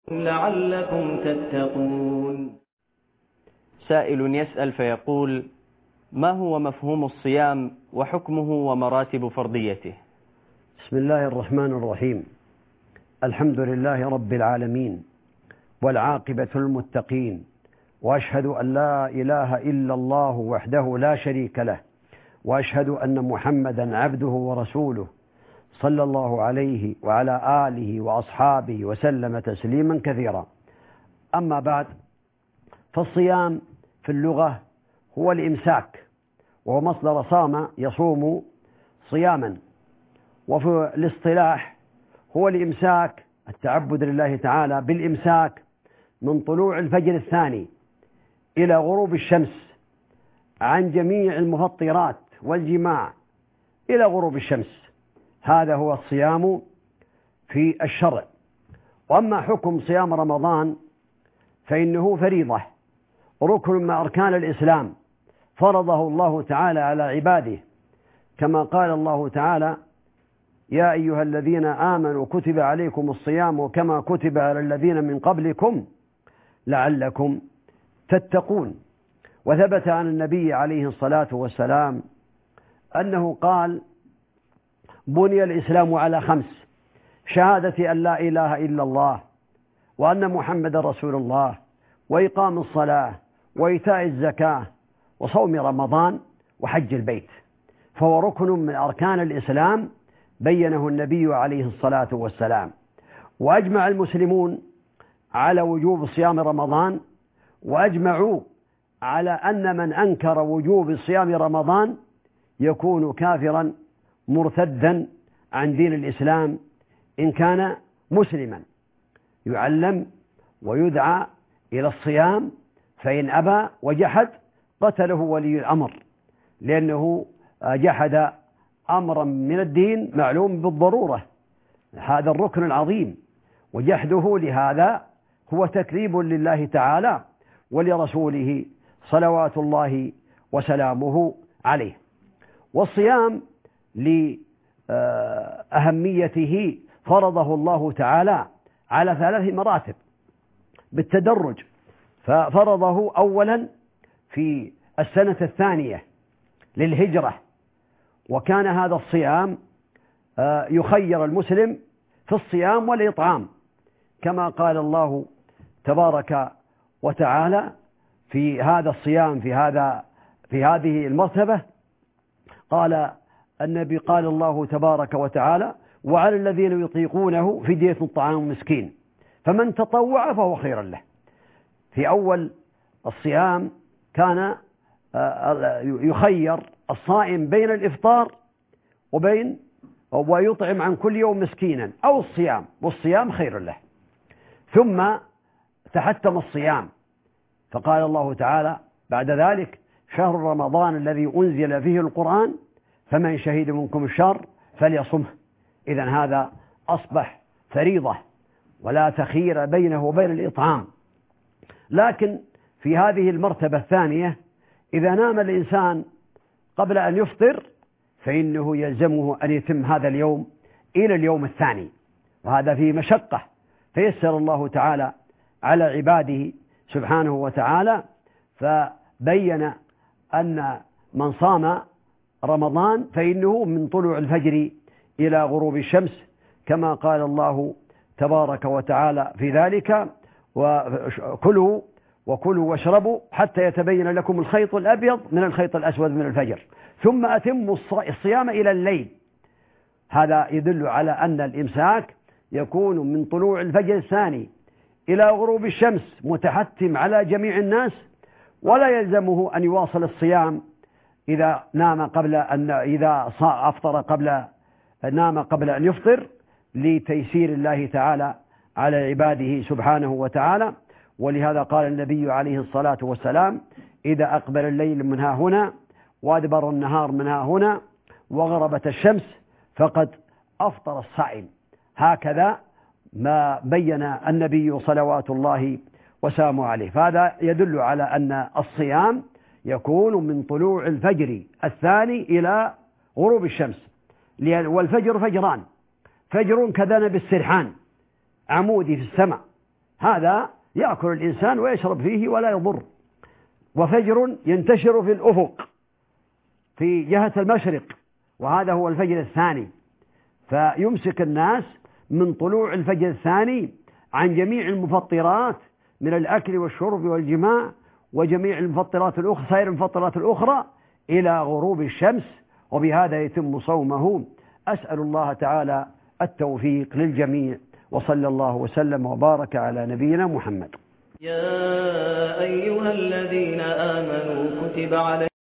لعلكم تتقون. سائل يسأل فيقول: ما هو مفهوم الصيام وحكمه ومراتب فرضيته؟ بسم الله الرحمن الرحيم. الحمد لله رب العالمين، والعاقبة للمتقين، وأشهد أن لا إله إلا الله وحده لا شريك له، وأشهد أن محمدا عبده ورسوله صلى الله عليه وعلى آله وأصحابه وسلم تسليما كثيرا. أما بعد، فالصيام في اللغة هو الإمساك، وهو مصدر صام يصوم صياما، وفي الاصطلاح هو الإمساك التعبد لله تعالى بالإمساك من طلوع الفجر الثاني إلى غروب الشمس عن جميع المفطرات والجماع إلى غروب الشمس. هذا هو الصيام في الشرع. وأما حكم صيام رمضان فإنه فريضة، ركن من أركان الإسلام، فرضه الله تعالى على عباده، كما قال الله تعالى: يا أيها الذين آمنوا كتب عليكم الصيام كما كتب على الذين من قبلكم لعلكم تتقون. وثبت عن النبي عليه الصلاة والسلام أنه قال: بني الإسلام على 5: شهادة أن لا إله إلا الله، وأن محمد رسول الله، وإقام الصلاة، وإيتاء الزكاة، وصوم رمضان، وحج البيت. فهو ركن من أركان الإسلام بينه النبي عليه الصلاة والسلام. وأجمع المسلمون على وجوب صيام رمضان، وأجمعوا على أن من أنكر وجوب صيام رمضان يكون كافرا مرتدا عن دين الإسلام إن كان مسلما، يعلم ويدعى إلى الصيام، فإن أبى وجحد قتله ولي الأمر، لأنه جحد أمرا من الدين معلوم بالضرورة، هذا الركن العظيم، وجحده لهذا هو تكذيب لله تعالى ولرسوله صلوات الله وسلامه عليه. والصيام لأهميته فرضه الله تعالى على 3 مراتب بالتدرج. ففرضه أولا في السنة الثانية للهجرة، وكان هذا الصيام يخير المسلم في الصيام والإطعام، كما قال الله تبارك وتعالى في هذا الصيام في هذه المرتبة. قال النبي، قال الله تبارك وتعالى: وعلى الذين يطيقونه فدية طعام مسكين فمن تطوع فهو خير له. في أول الصيام كان يخير الصائم بين الإفطار ويطعم عن كل يوم مسكينا أو الصيام، والصيام خير له. ثم تحتم الصيام، فقال الله تعالى بعد ذلك: شهر رمضان الذي أنزل فيه القرآن فمن شهد منكم الشهر فليصمه. إذن هذا أصبح فريضة ولا تخير بينه وبين الإطعام. لكن في هذه المرتبة الثانية إذا نام الإنسان قبل أن يفطر فإنه يلزمه أن يتم هذا اليوم إلى اليوم الثاني، وهذا فيه مشقة، فيسر الله تعالى على عباده سبحانه وتعالى، فبين أن من صام رمضان فإنه من طلوع الفجر إلى غروب الشمس، كما قال الله تبارك وتعالى في ذلك: وكلوا واشربوا حتى يتبين لكم الخيط الأبيض من الخيط الأسود من الفجر ثم أتموا الصيام إلى الليل. هذا يدل على أن الإمساك يكون من طلوع الفجر الثاني إلى غروب الشمس متحتم على جميع الناس، ولا يلزمه أن يواصل الصيام إذا نام قبل أن يفطر، لتيسير الله تعالى على عباده سبحانه وتعالى. ولهذا قال النبي عليه الصلاة والسلام: إذا أقبل الليل من ها هنا وأدبر النهار من ها هنا وغربت الشمس فقد أفطر الصائم. هكذا ما بين النبي صلوات الله وسلامه عليه. فهذا يدل على أن الصيام يكون من طلوع الفجر الثاني إلى غروب الشمس. والفجر فجران: فجر كذنب السرحان عمودي في السماء، هذا يأكل الإنسان ويشرب فيه ولا يضر. وفجر ينتشر في الأفق في جهة المشرق، وهذا هو الفجر الثاني، فيمسك الناس من طلوع الفجر الثاني عن جميع المفطرات من الأكل والشرب والجماع وجميع المفطرات الأخرى، سائر المفطرات الأخرى، إلى غروب الشمس، وبهذا يتم صومه. أسأل الله تعالى التوفيق للجميع، وصلى الله وسلم وبارك على نبينا محمد. يا أيها الذين آمنوا كتب عليكم